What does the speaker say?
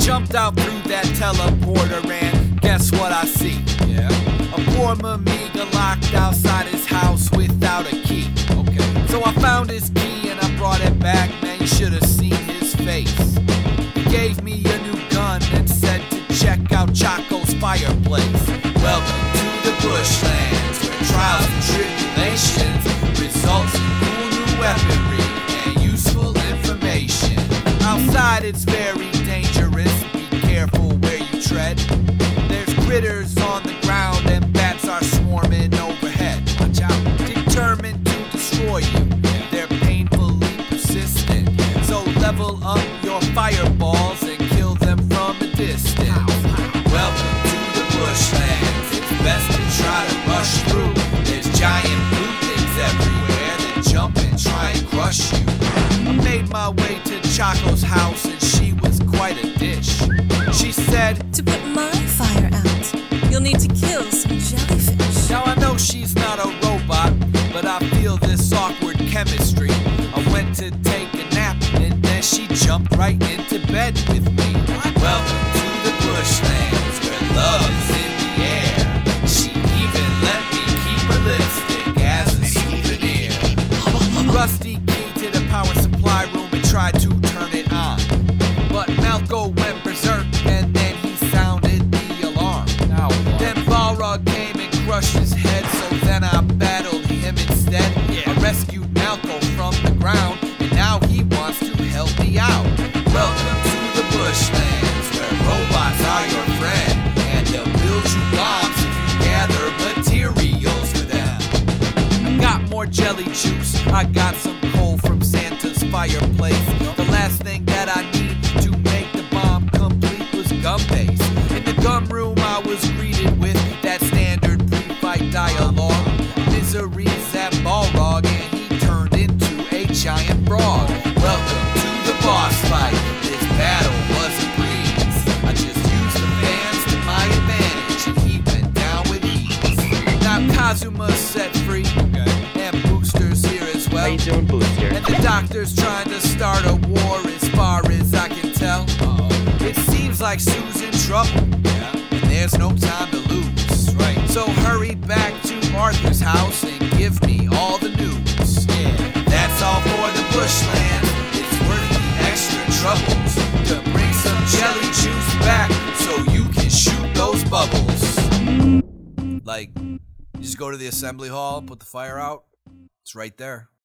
jumped out through that teleporter and guess what I see? Yeah. A poor Mamiga locked outside his house without a key. Okay. So I found his key and I brought it back. Man, you should have seen his face. He gave me a new gun and said to check out Chaco's fireplace. Welcome to the bushlands, where trials and tribulations results in cool new weaponry and useful information. Outside it's very dangerous, be careful where you tread. There's critters on the ground and bats are swarming overhead. Watch out, determined to destroy you, they're painfully persistent. So level up your fireballs and kill them from a distance. Welcome to the bushlands, it's best to try to rush through. There's giant blue things everywhere that jump and try and crush you. I made my way to Chaco's house and she was quite a dish. She said, to put my fire out, you'll need to kill some jellyfish. now I know she's not a robot, but I feel this awkward chemistry. I went to take a nap and then she jumped right into bed with me. Welcome to the bushlands, where love's in the air. She even let me keep her lipstick as a souvenir. Rusty key to the power supply room and tried to turn it on, but Malco went berserk and then he sounded the alarm. Then Balrog came and crushed his head, so then I battled him instead. I rescued Malco from the ground and now he wants to help me out. Welcome to the bushlands, where robots are your friend, and they'll build you bombs if you gather materials for them. I got more jelly juice, I got some coal from Santa's fireplace. The last thing that I need to make the bomb complete was gum paste. In the gum room I was greeted with that standard pre-fight dialogue. Misery's at Balrog and he turned into a giant frog. Welcome to the boss fight, this battle was a breeze. I just used the fans to my advantage and he went down with ease. Now Kazuma's set free, and Booster's here as well. How you doing, Booster? And the doctor's trying to start a war as far as I can tell. It seems like Sue's in trouble, and there's no time to lose. So hurry back to Arthur's house and give me all the news. That's all for the bushland. It's worth the extra troubles to bring some jelly juice back so you can shoot those bubbles. Like, you just go to the assembly hall, put the fire out. It's right there.